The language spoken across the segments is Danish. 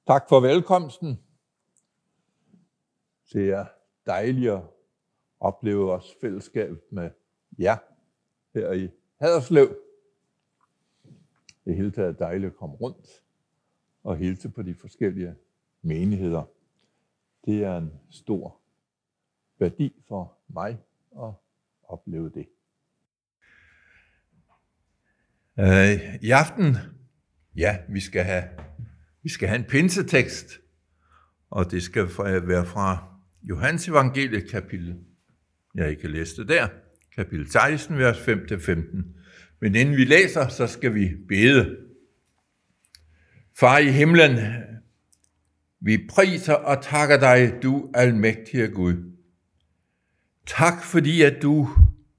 Tak for velkomsten. Det er dejligt at opleve vores fællesskab med jer her i Haderslev. Det er hele taget dejligt at komme rundt og hilse på de forskellige menigheder. Det er en stor værdi for mig at opleve det. I aften, vi skal have en pinsetekst, og det skal være fra Johannes evangeliet kapitel, jeg kan læse det der, kapitel 16, vers 5-15. Men inden vi læser, så skal vi bede. Far i himlen, vi priser og takker dig, du almægtige Gud. Tak fordi, at du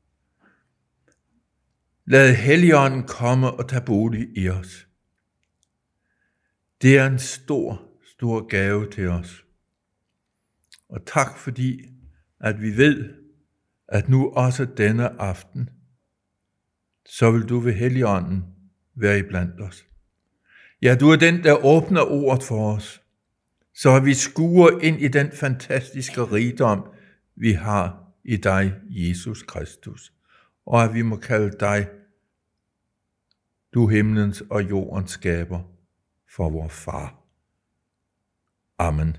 lad Helligånden komme og tage bolig i os. Det er en stor gave til os. Og tak fordi, at vi ved, at nu også denne aften, så vil du ved Helligånden være iblandt os. Ja, du er den, der åbner ordet for os, så vi skuer ind i den fantastiske rigdom, vi har i dig, Jesus Kristus, og at vi må kalde dig, du himlens og jordens skaber, for vor far. Amen.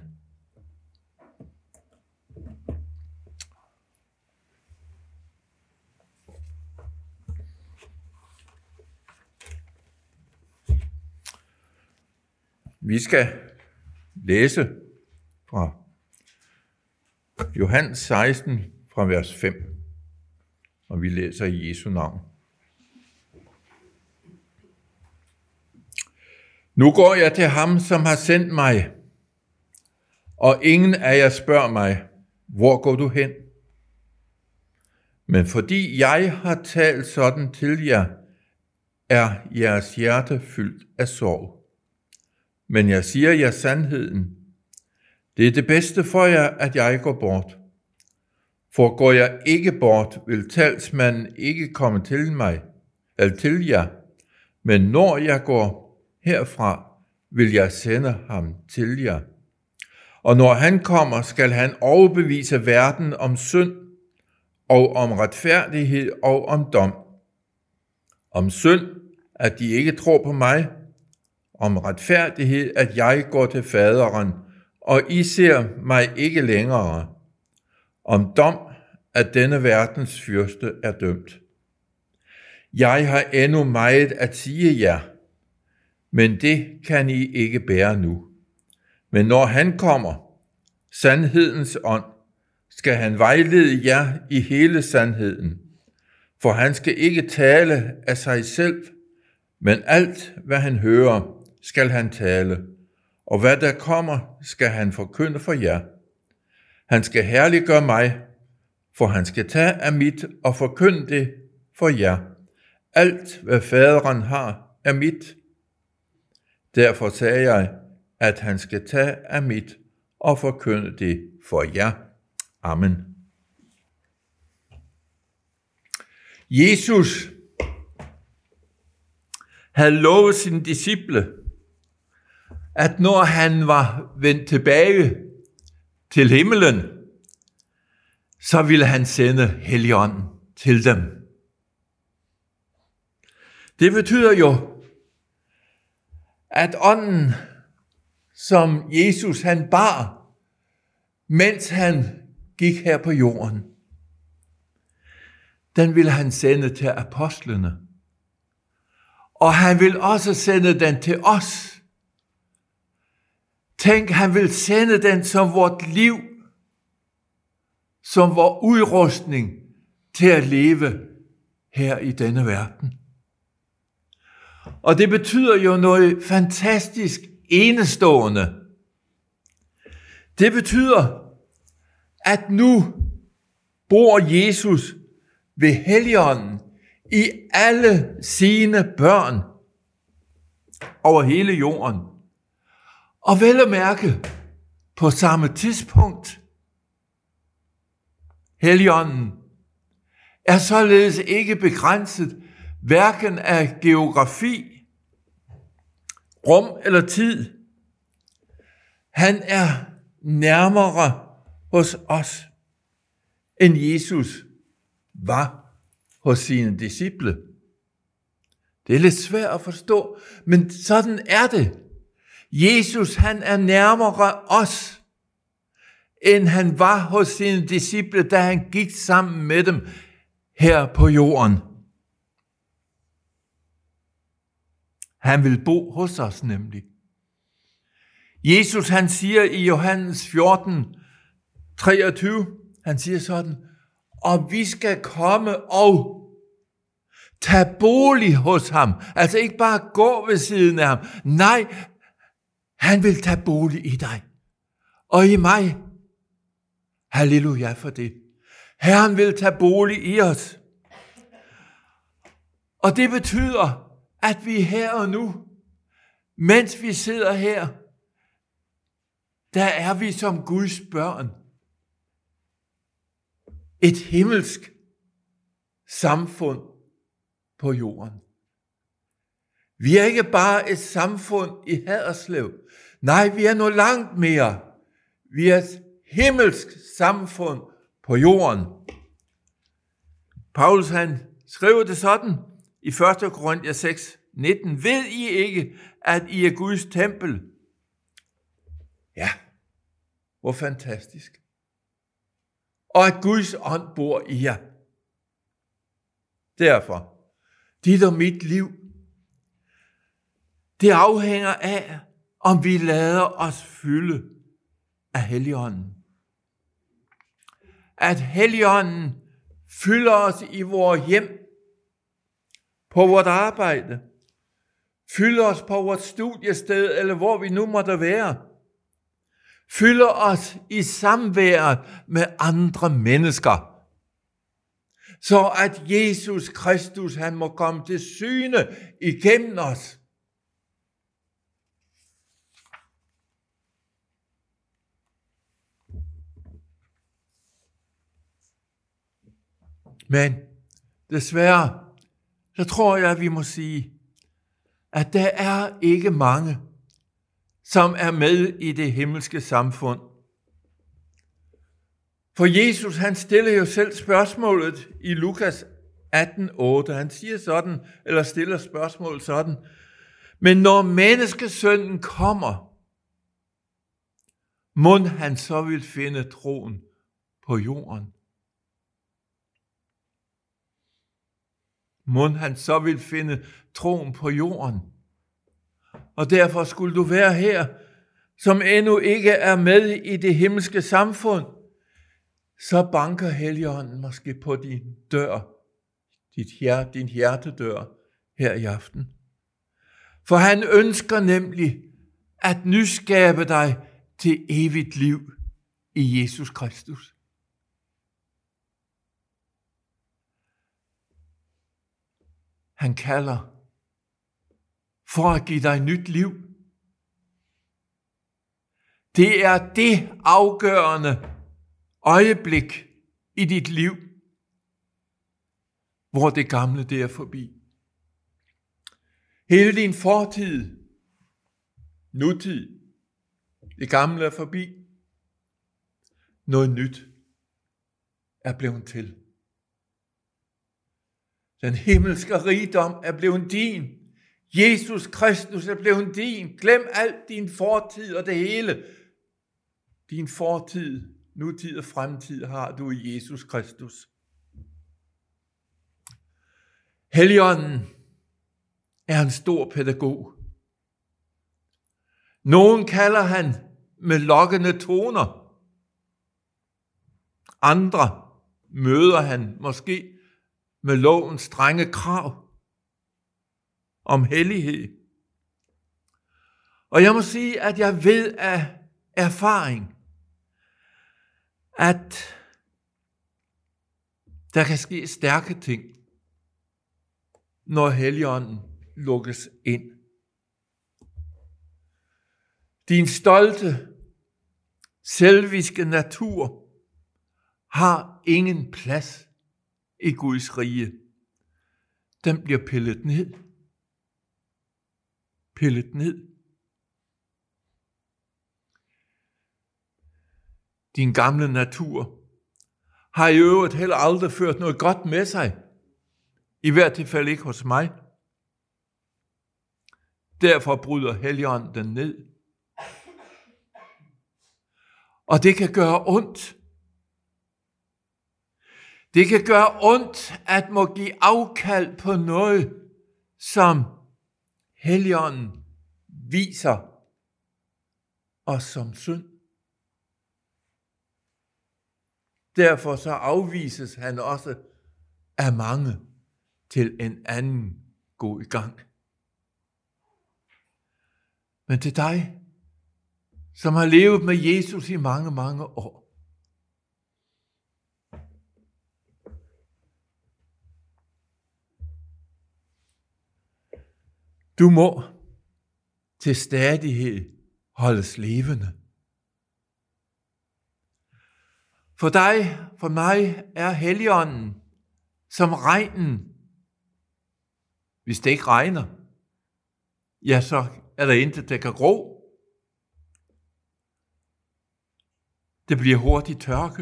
Vi skal læse fra Johannes 16 fra vers 5, og vi læser i Jesu navn. Nu går jeg til ham, som har sendt mig, og ingen af jer spørger mig, hvor går du hen? Men fordi jeg har talt sådan til jer, er jeres hjerte fyldt af sorg. Men jeg siger jer sandheden. Det er det bedste for jer, at jeg går bort. For går jeg ikke bort, vil talsmanden ikke komme til mig, eller til jer. Men når jeg går herfra, vil jeg sende ham til jer. Og når han kommer, skal han overbevise verden om synd, og om retfærdighed og om dom. Om synd, at de ikke tror på mig. Om retfærdighed, at jeg går til faderen, og I ser mig ikke længere. Om dom, at denne verdens fyrste er dømt. Jeg har endnu meget at sige jer, men det kan I ikke bære nu. Men når han kommer, sandhedens ånd, skal han vejlede jer i hele sandheden. For han skal ikke tale af sig selv, men alt, hvad han hører, skal han tale, og hvad der kommer, skal han forkynde for jer. Han skal herliggøre mig, for han skal tage af mit og forkynde det for jer. Alt, hvad faderen har, er mit. Derfor sagde jeg, at han skal tage af mit og forkynde det for jer. Amen. Jesus havde lovet sine disciple, at når han var vendt tilbage til himmelen, så ville han sende Helligånden til dem. Det betyder jo, at ånden, som Jesus han bar, mens han gik her på jorden, den ville han sende til apostlene. Og han vil også sende den til os. Tænk, han vil sende den som vort liv, som vor udrustning til at leve her i denne verden. Og det betyder jo noget fantastisk enestående. Det betyder, at nu bor Jesus ved Helligånden i alle sine børn over hele jorden. Og vel at mærke på samme tidspunkt. Helligånden er således ikke begrænset hverken af geografi, rum eller tid. Han er nærmere hos os, end Jesus var hos sine disciple. Det er lidt svært at forstå, men sådan er det. Jesus, han er nærmere os, end han var hos sine disciple, da han gik sammen med dem her på jorden. Han vil bo hos os nemlig. Jesus, han siger i Johannes 14, 23, han siger sådan, og vi skal komme og tage bolig hos ham. Altså ikke bare gå ved siden af ham. Nej, han vil tage bolig i dig og i mig. Halleluja for det. Herren vil tage bolig i os. Og det betyder, at vi her og nu, mens vi sidder her, der er vi som Guds børn. Et himmelsk samfund på jorden. Vi er ikke bare et samfund i Haderslev. Nej, vi er noget langt mere. Vi er et himmelsk samfund på jorden. Paulus han skriver det sådan i 1. Korinther 6, 19. Ved I ikke, at I er Guds tempel? Ja, hvor fantastisk. Og at Guds ånd bor i jer. Derfor, dit og mit liv, det afhænger af, om vi lader os fylde af Helligånden. At Helligånden fylder os i vores hjem, på vores arbejde, fylder os på vores studiested, eller hvor vi nu måtte være, fylder os i samværet med andre mennesker, så at Jesus Kristus, han må komme til syne igennem os. Men desværre, så tror jeg, at vi må sige, at der er ikke mange, som er med i det himmelske samfund. For Jesus, han stiller jo selv spørgsmålet i Lukas 18:8. Han siger sådan, eller stiller spørgsmålet sådan, men når menneskesønnen kommer, mon han så vil finde troen på jorden? Mon han så vil finde troen på jorden? Og derfor skulle du være her, som endnu ikke er med i det himmelske samfund, så banker Helligånden måske på din dør, din hjertedør her i aften. For han ønsker nemlig at nyskabe dig til evigt liv i Jesus Kristus. Han kalder for at give dig nyt liv. Det er det afgørende øjeblik i dit liv, hvor det gamle det er forbi. Hele din fortid, nutid, det gamle er forbi. Noget nyt er blevet til. Den himmelske rigdom er blevet din. Jesus Kristus er blevet din. Glem alt din fortid og det hele. Din fortid, nutid og fremtid har du i Jesus Kristus. Helligånden er en stor pædagog. Nogen kalder han med lokkende toner. Andre møder han måske med lovens strenge krav om hellighed. Og jeg må sige, at jeg ved af erfaring, at der kan ske stærke ting, når Helligånden lukkes ind. Din stolte, selviske natur har ingen plads i Guds rige. Den bliver pillet ned. Pillet ned. din gamle natur har i øvrigt heller aldrig ført noget godt med sig. I hvert tilfælde ikke hos mig. Derfor bryder Helligånden den ned. Og det kan gøre ondt. Det kan gøre ondt at må give afkald på noget, som Helligånden viser os som synd. Derfor så afvises han også af mange til en anden god gang. Men til dig, som har levet med Jesus i mange, mange år, du må til stadighed holdes levende. For dig, for mig er Helligånden som regnen. Hvis det ikke regner, ja, så er der intet, der kan gro. Det bliver hurtigt tørke.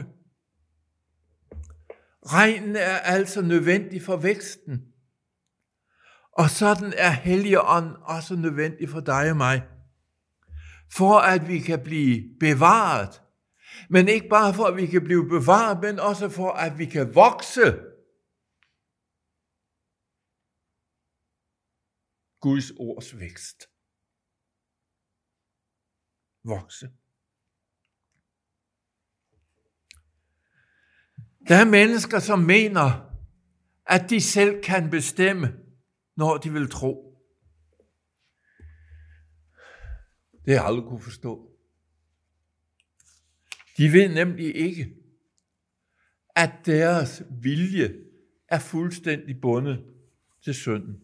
Regnen er altså nødvendig for væksten. Og sådan er Helligånden også nødvendig for dig og mig. For at vi kan blive bevaret. Men ikke bare for, at vi kan blive bevaret, men også for, at vi kan vokse. Guds ords vækst. Vokse. Der er mennesker, som mener, at de selv kan bestemme, når de vil tro. Det har jeg aldrig kunne forstå. De ved nemlig ikke, at deres vilje er fuldstændig bundet til synden.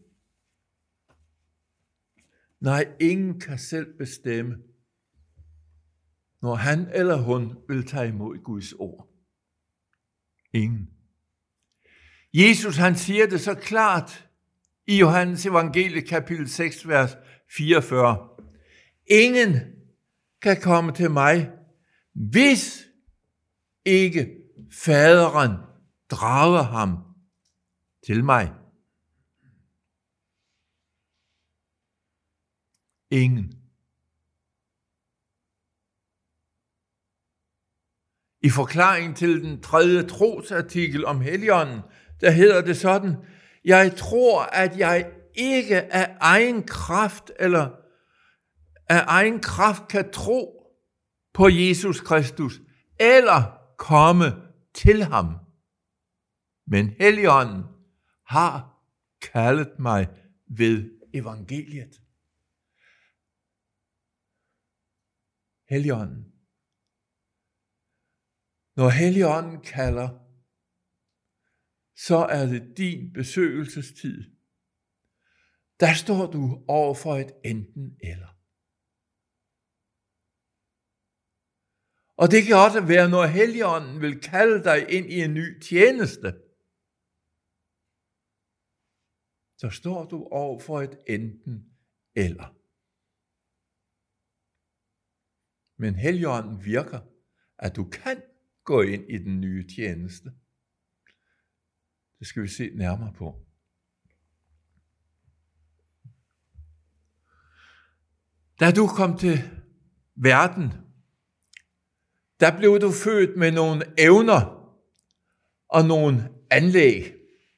Nej, ingen kan selv bestemme, når han eller hun vil tage imod Guds ord. Ingen. Jesus han siger det så klart i Johannes evangelie kapitel 6, vers 44. Ingen kan komme til mig, hvis ikke faderen drager ham til mig. Ingen. I forklaringen til den 3. trosartikel om Helligånden, der hedder det sådan: jeg tror, at jeg ikke af egen kraft kan tro på Jesus Kristus, eller komme til ham. Men Helligånden har kaldet mig ved evangeliet. Helligånden. Når Helligånden kalder, så er det din besøgelsestid. Der står du over for et enten eller. Og det kan også være, når Helligånden vil kalde dig ind i en ny tjeneste. Så står du over for et enten eller. Men Helligånden virker, at du kan gå ind i den nye tjeneste. Det skal vi se nærmere på. Da du kom til verden, der blev du født med nogle evner og nogle anlæg.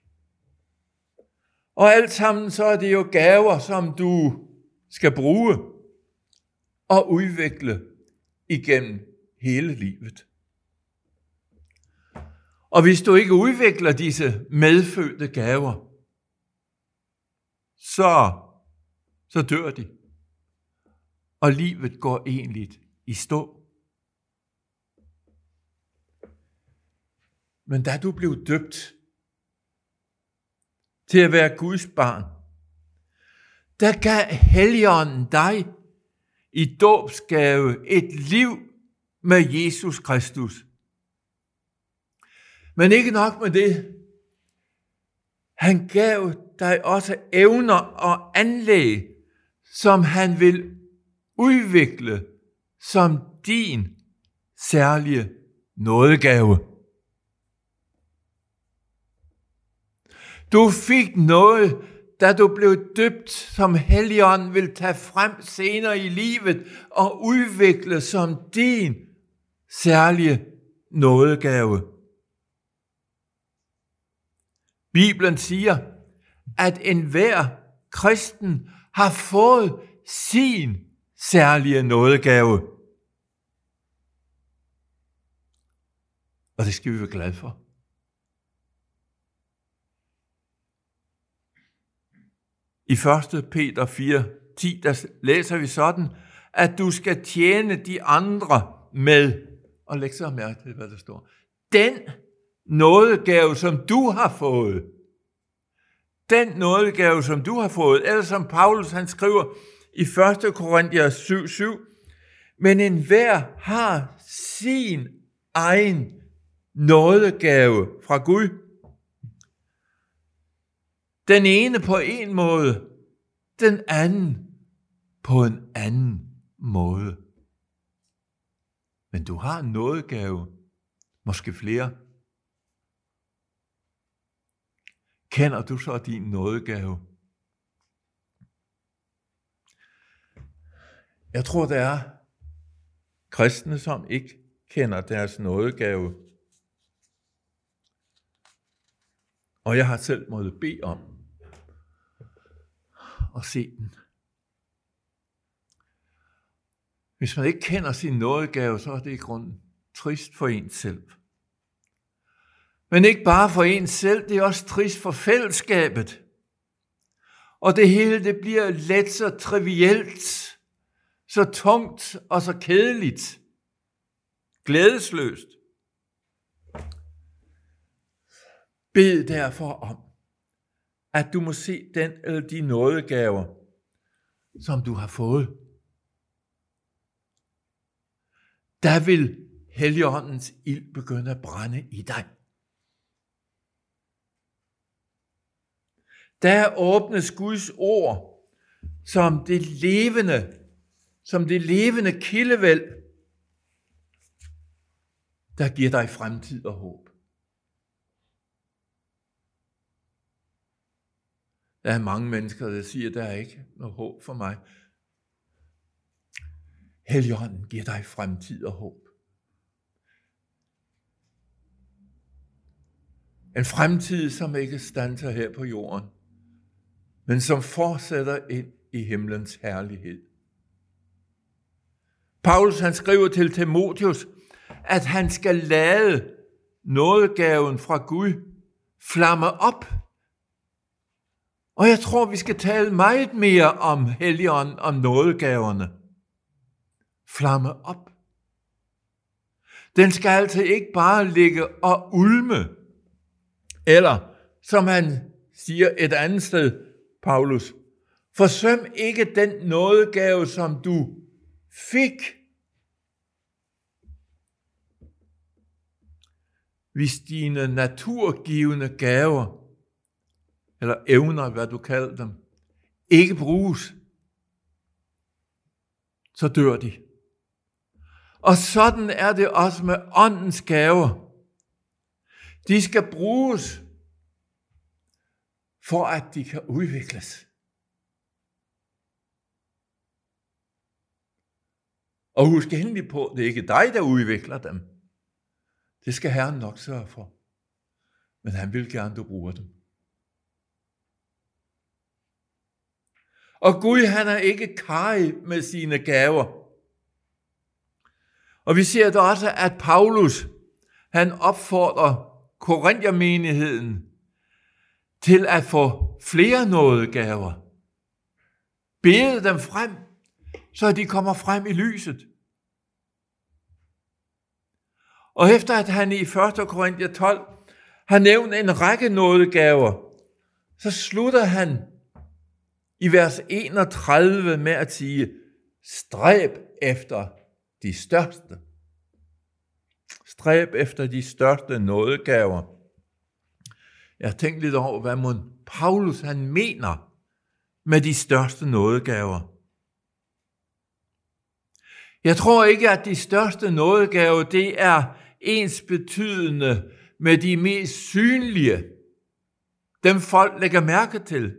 Og alt sammen så er det jo gaver, som du skal bruge og udvikle igennem hele livet. Og hvis du ikke udvikler disse medfødte gaver, så dør de. Og livet går egentlig i stå. Men da du blev døbt til at være Guds barn, der gav Helligånden dig i dåbsgave et liv med Jesus Kristus. Men ikke nok med det. Han gav dig også evner og anlæg, som han vil udvikle som din særlige nådegave. Du fik noget, da du blev døbt, som Helligånden vil tage frem senere i livet og udvikle som din særlige nådegave. Bibelen siger, at enhver kristen har fået sin særlige nådegave. Og det skal vi være glade for. I 1. Peter 4:10, der læser vi sådan, at du skal tjene de andre med, og læg så mærke til, hvad der står, den nådegave, som du har fået. Den nådegave, som du har fået, eller som Paulus han skriver i 1. Korinther 7:7, men enhver har sin egen nådegave fra Gud. Den ene på en måde, den anden på en anden måde. Men du har en nådegave, måske flere. Kender du så din nådegave? Jeg tror, der er kristne, som ikke kender deres nådegave. Og jeg har selv måttet bede om at se den. Hvis man ikke kender sin nådegave, så er det i grunden trist for en selv. Men ikke bare for en selv, det er også trist for fællesskabet. Og det hele, det bliver let så trivielt, så tungt og så kedeligt, glædesløst. Bed derfor om, at du må se den eller de nådegaver, som du har fået. Der vil Helligåndens ild begynde at brænde i dig. Der åbnes Guds ord som det levende kildevæld, der giver dig fremtid og håb. Der er mange mennesker, der siger, at der er ikke noget håb for mig. Helligånden giver dig fremtid og håb. En fremtid, som ikke standser her på jorden, men som fortsætter ind i himlens herlighed. Paulus han skriver til Timotheus, at han skal lade nådegaven fra Gud flamme op. Og jeg tror, vi skal tale meget mere om Helligånden, om nådegaverne. Flamme op. Den skal altså ikke bare ligge og ulme, eller som han siger et andet sted, Paulus, forsøm ikke den nådegave, som du fik. Hvis dine naturgivende gaver, eller evner, hvad du kalder dem, ikke bruges, så dør de. Og sådan er det også med åndens gaver. De skal bruges, for at de kan udvikles. Og husk endelig på, det er ikke dig, der udvikler dem. Det skal Herren nok sørge for. Men han vil gerne, du bruger dem. Og Gud, han er ikke karrig med sine gaver. Og vi ser da også, at Paulus, han opfordrer Korinthermenigheden til at få flere nådegaver. Bede dem frem, så de kommer frem i lyset. Og efter at han i 1. Korinther 12 har nævnt en række nådegaver, så slutter han i vers 31 med at sige, stræb efter de største. Stræb efter de største nådegaver. Jeg har tænkt lidt over, hvad Paulus han mener med de største nådegaver. Jeg tror ikke, at de største nådegaver, det er ensbetydende med de mest synlige, dem folk lægger mærke til.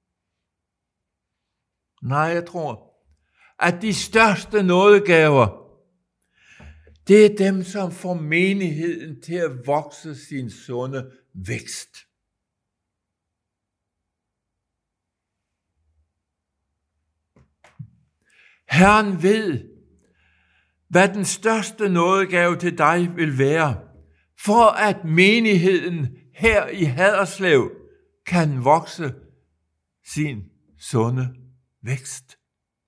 Nej, jeg tror, at de største nådegaver, det er dem, som får menigheden til at vokse sin sunde vækst. Herren ved, hvad den største nådegave til dig vil være, for at menigheden her i Haderslev kan vokse sin sunde vækst.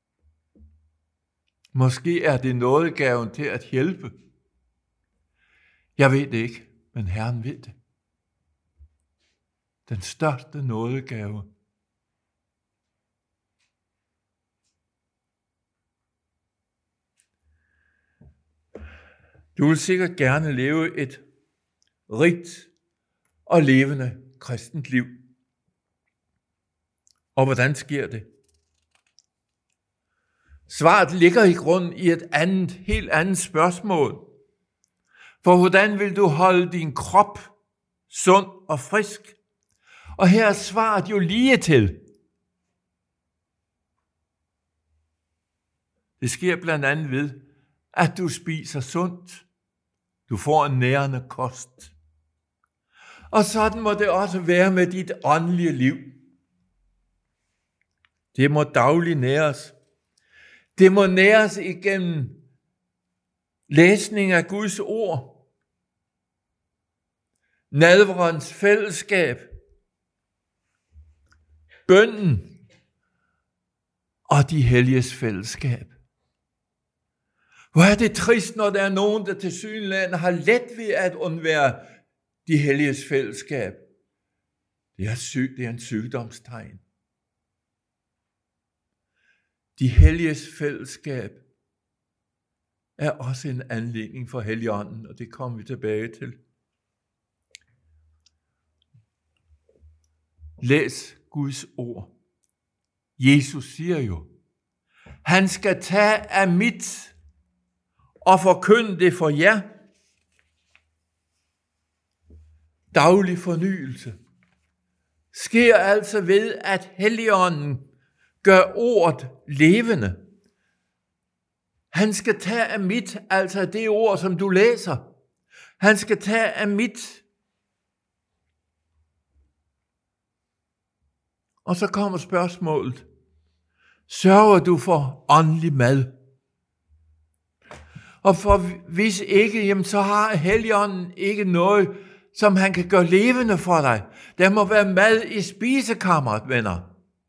Måske er det nådegaven til at hjælpe. Jeg ved det ikke, men Herren ved det. Den største nådegave. Du vil sikkert gerne leve et rigt og levende kristent liv. Og hvordan sker det? Svaret ligger i grunden i et helt andet spørgsmål. For hvordan vil du holde din krop sund og frisk? Og her er svaret jo lige til. Det sker blandt andet ved, at du spiser sundt. Du får en nærende kost. Og sådan må det også være med dit åndelige liv. Det må dagligt næres. Det må næres igennem læsning af Guds ord, nadverens fællesskab, bønnen og de helliges fællesskab. Hvor er det trist, når der er nogen, der tilsyneladende har let ved at undvære de helliges fællesskab. Det er en sygdomstegn. De helliges fællesskab er også en anledning for Helligånden, og det kommer vi tilbage til. Læs Guds ord. Jesus siger jo, han skal tage af mit og forkynde det for jer. Daglig fornyelse sker altså ved, at Helligånden gør ordet levende. Han skal tage af mit, altså det ord, som du læser. Han skal tage af mit. Og så kommer spørgsmålet. Sørger du for åndelig mad? Og for hvis ikke, jamen så har Helligånden ikke noget, som han kan gøre levende for dig. Der må være mad i spisekammeret, venner.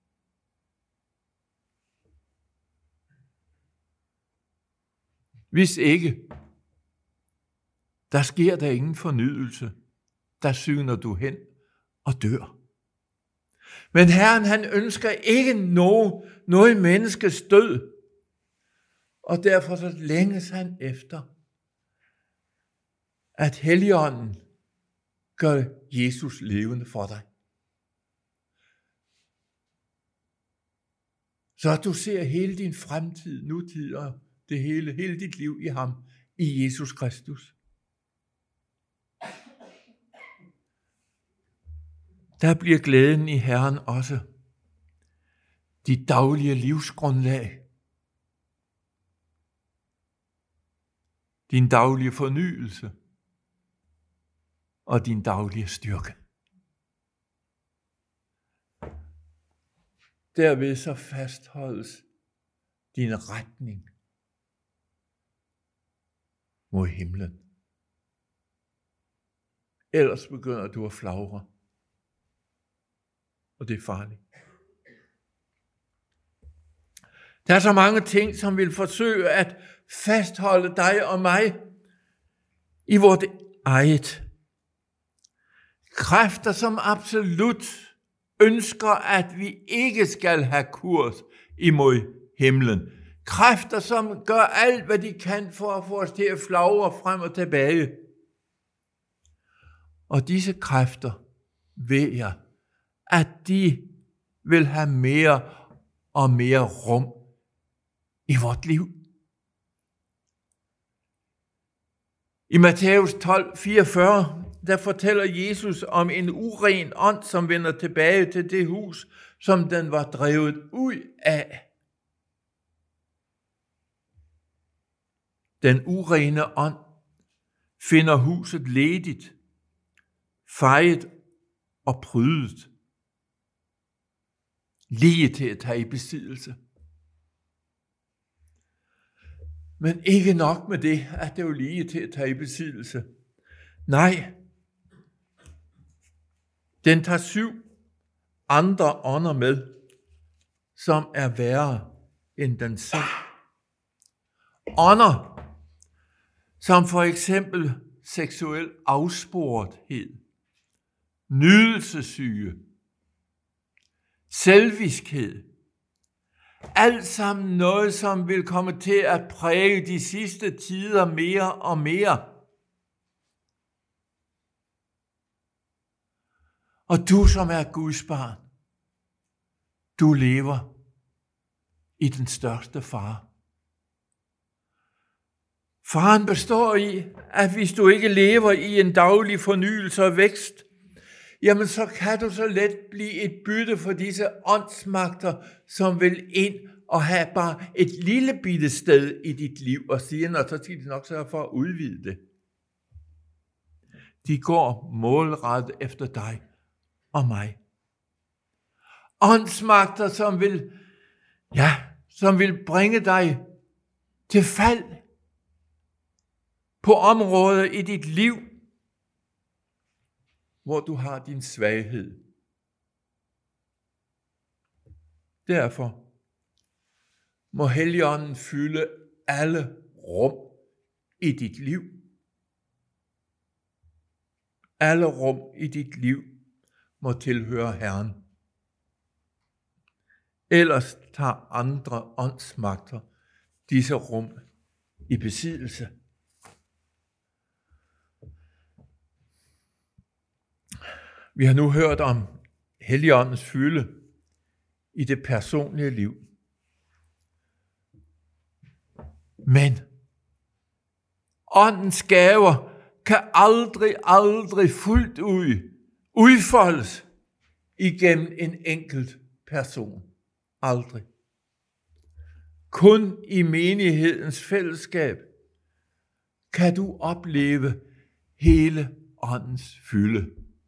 Hvis ikke, der sker der ingen fornyelse. Der syner du hen og dør. Men Herren, han ønsker ikke noget menneskes død. Og derfor så længes han efter, at Helligånden gør Jesus levende for dig. Så du ser hele din fremtid, nutid og det hele dit liv i ham, i Jesus Kristus. Der bliver glæden i Herren også dit daglige livsgrundlag, din daglige fornyelse og din daglige styrke. Derved så fastholdes din retning mod himlen. Ellers begynder du at flagre, og det er farligt. Der er så mange ting, som vil forsøge at fastholde dig og mig i vort eget. Kræfter, som absolut ønsker, at vi ikke skal have kurs imod himlen. Kræfter, som gør alt, hvad de kan for at få os til at flagre frem og tilbage. Og disse kræfter ved jeg, at de vil have mere og mere rum i vort liv. I Matthæus 12:44, der fortæller Jesus om en uren ånd, som vender tilbage til det hus, som den var drevet ud af. Den urene ånd finder huset ledigt, fejet og prydet, lige til at tage i besiddelse. Men ikke nok med det, at det er jo lige til at tage i besiddelse. Nej, den tager 7 andre ånder med, som er værre end den selv. Ånder, som for eksempel seksuel afsporethed, nydelsessyge, selviskhed. Alt sammen noget, som vil komme til at præge de sidste tider mere og mere. Og du, som er Guds barn, du lever i den største fare. Faren består i, at hvis du ikke lever i en daglig fornyelse og vækst, jamen så kan du så let blive et bytte for disse åndsmagter, som vil ind og have bare et lille bitte sted i dit liv, og siger, og så skal de nok sørge for at udvide det. De går målrettet efter dig og mig. Åndsmagter, som vil bringe dig til fald på områder i dit liv, hvor du har din svaghed. Derfor må Helligånden fylde alle rum i dit liv. Alle rum i dit liv må tilhøre Herren. Ellers tager andre åndsmagter disse rum i besiddelse. Vi har nu hørt om Helligåndens fylde i det personlige liv. Men åndens gaver kan aldrig fuldt ud udfoldes igennem en enkelt person. Aldrig. Kun i menighedens fællesskab kan du opleve hele åndens fylde.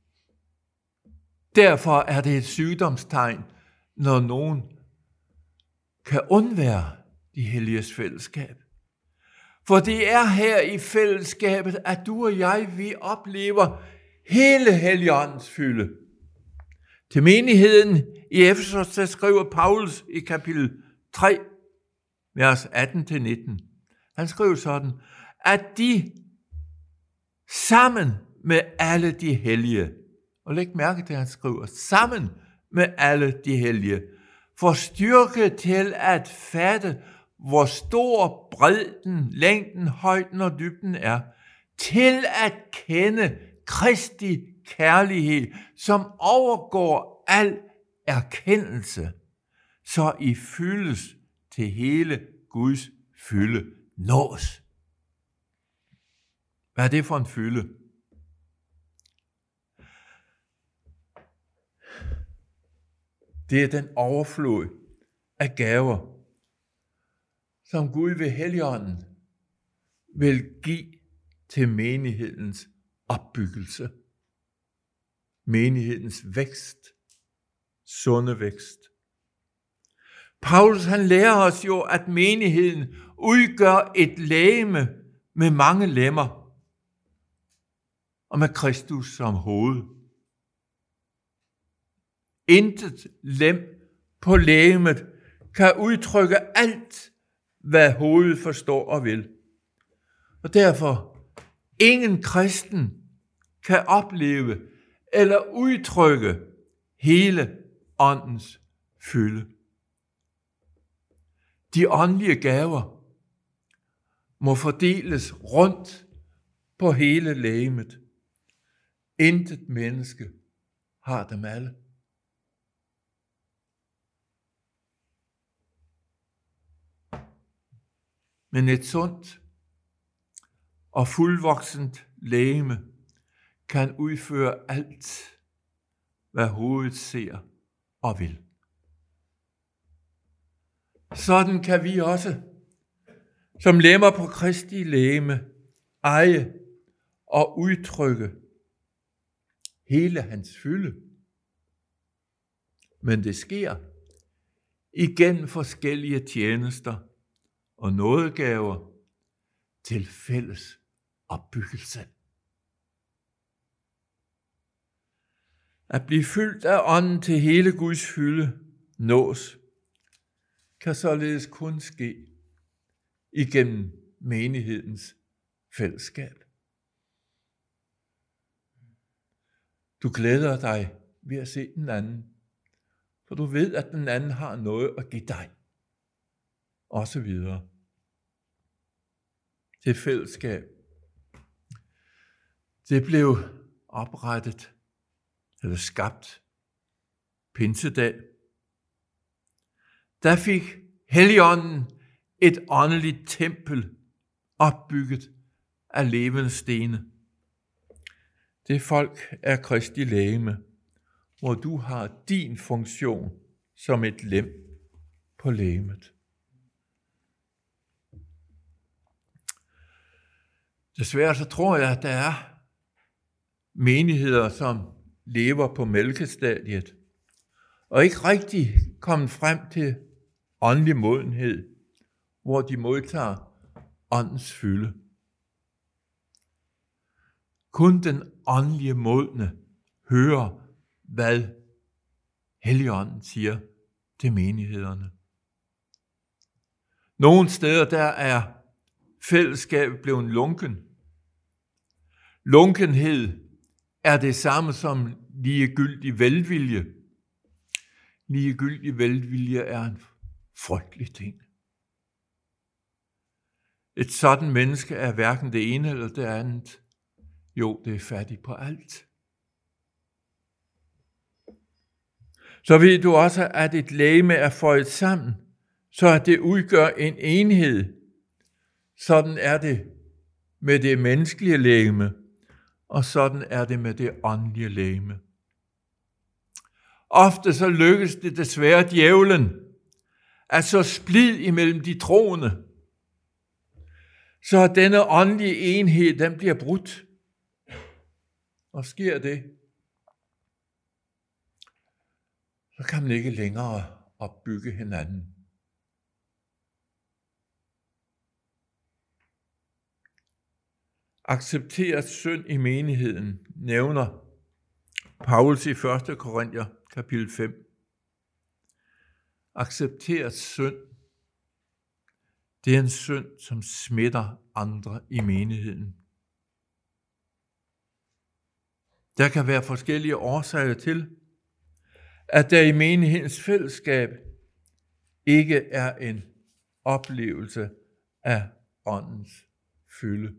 Derfor er det et sygdomstegn, når nogen kan undvære de helliges fællesskab. For det er her i fællesskabet, at du og jeg, vi oplever hele Helligåndens fylde. Til menigheden i Efesos, der skriver Paulus i kapitel 3, vers 18-19. Han skriver sådan, at de sammen med alle de hellige, og læg mærke til, at han skriver, sammen med alle de hellige, får styrke til at fatte, hvor stor bredden, længden, højden og dybden er, til at kende Kristi kærlighed, som overgår al erkendelse, så I fyldes til hele Guds fylde nås. Hvad er det for en fylde? Det er den overflod af gaver, som Gud ved Helligånden vil give til menighedens opbyggelse. Menighedens vækst. Sunde vækst. Paulus, han lærer os jo, at menigheden udgør et legeme med mange lemmer, og med Kristus som hoved. Intet lem på legemet kan udtrykke alt, hvad hovedet forstår og vil. Og derfor, ingen kristen kan opleve eller udtrykke hele åndens fylde. De åndelige gaver må fordeles rundt på hele legemet. Intet menneske har dem alle. Men et sundt og fuldvoksent legeme kan udføre alt, hvad hovedet ser og vil. Sådan kan vi også, som lemmer på Kristi legeme, eje og udtrykke hele hans fylde. Men det sker igennem forskellige tjenester og nådegaver til fælles opbyggelse. At blive fyldt af ånden til hele Guds fylde nås, kan således kun ske igennem menighedens fællesskab. Du glæder dig ved at se den anden, for du ved, at den anden har noget at give dig, og så videre. Det fællesskab, det blev oprettet eller skabt pinsedag. Der fik Helligånden et åndeligt tempel opbygget af levende stene. Det folk er Kristi legeme, hvor du har din funktion som et lem på legemet. Desværre så tror jeg, at der er menigheder, som lever på mælkestadiet, og ikke rigtig kommet frem til åndelig modenhed, hvor de modtager åndens fylde. Kun den åndelige modne hører, hvad Helligånden siger til menighederne. Nogle steder der er fællesskabet blevet lunken. Lunkenhed er det samme som ligegyldig velvilje. Ligegyldig velvilje er en frygtelig ting. Et sådan menneske er hverken det ene eller det andet. Jo, det er fattigt på alt. Så ved du også, at et legeme er føjet sammen, så at det udgør en enhed. Sådan er det med det menneskelige legeme, og sådan er det med det åndelige legeme. Ofte så lykkes det desværre djævlen at så splid imellem de troende, så denne åndelige enhed, den bliver brudt. Og sker det, så kan man ikke længere opbygge hinanden. Accepteret synd i menigheden nævner Paulus i 1. Korinther kapitel 5. Accepteret synd, det er en synd, som smitter andre i menigheden. Der kan være forskellige årsager til, at der i menighedens fællesskab ikke er en oplevelse af åndens fylde.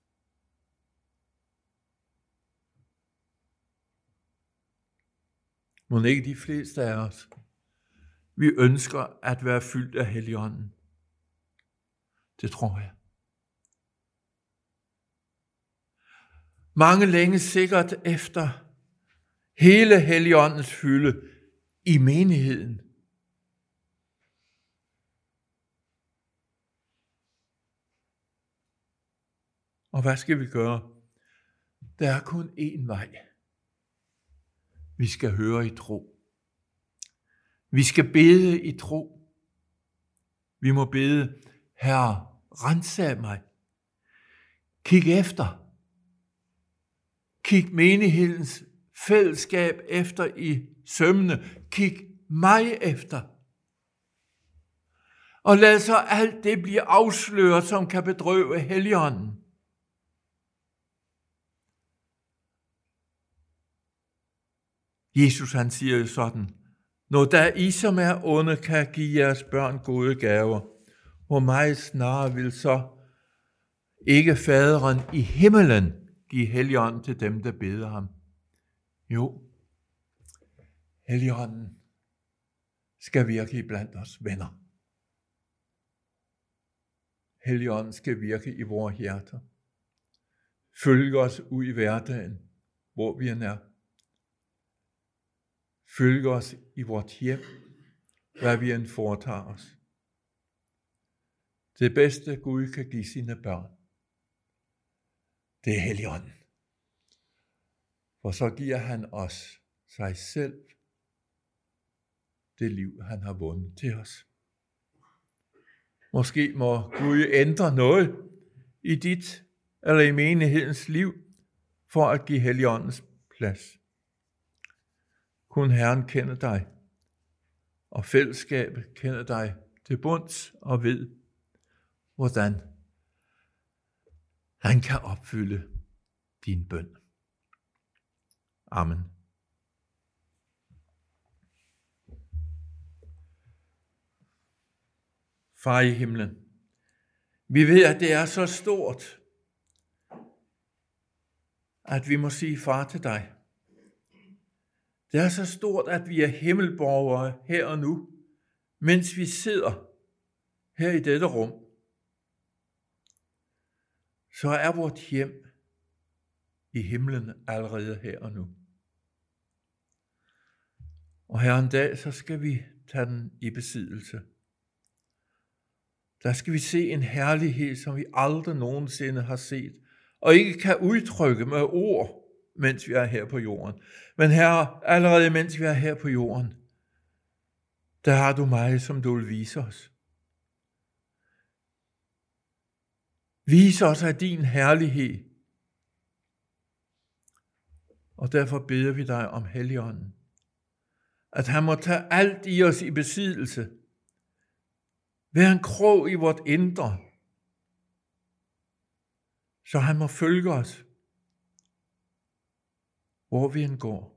Må ikke de fleste af os, vi ønsker at være fyldt af Helligånden. Det tror jeg. Mange længe sikkert efter hele Helligåndens fylde i menigheden. Og hvad skal vi gøre? Der er kun én vej. Vi skal høre i tro. Vi skal bede i tro. Vi må bede, Herre, rensag mig. Kig efter. Kig menighedens fællesskab efter i sømmene. Kig mig efter. Og lad så alt det blive afsløret, som kan bedrøve Helligånden. Jesus han siger jo sådan, når der I som er onde kan give jeres børn gode gaver, hvor meget snarere vil så ikke faderen i himmelen give Helligånden til dem, der beder ham. Jo, Helligånden skal virke iblandt os venner. Helligånden skal virke i vores hjerter. Følg os ud i hverdagen, hvor vi er. Følg os i vort hjem, hvad vi end foretager os. Det bedste Gud kan give sine børn, det er Helligånden. For så giver han os sig selv det liv, han har vundet til os. Måske må Gud ændre noget i dit eller i menighedens liv, for at give Helligåndens plads. Kun Herren kender dig, og fællesskabet kender dig til bunds og ved, hvordan han kan opfylde din bøn. Amen. Far i himlen, vi ved, at det er så stort, at vi må sige far til dig. Det er så stort, at vi er himmelborgere her og nu, mens vi sidder her i dette rum. Så er vort hjem i himlen allerede her og nu. Og her en dag, så skal vi tage den i besiddelse. Der skal vi se en herlighed, som vi aldrig nogensinde har set, og ikke kan udtrykke med ord, mens vi er her på jorden. Men Herre, allerede mens vi er her på jorden, der har du mig, som du vil vise os. Vis os af din herlighed. Og derfor beder vi dig om Helligånden, at han må tage alt i os i besiddelse. Vær en krog i vort indre, så han må følge os, hvor vi end går.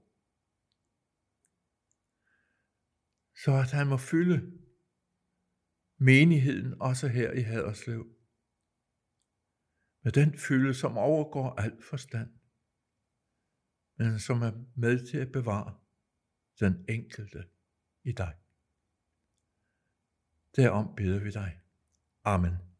Så at han må fylde menigheden også her i Haderslev med den fylde, som overgår al forstand, men som er med til at bevare den enkelte i dig. Derom beder vi dig. Amen.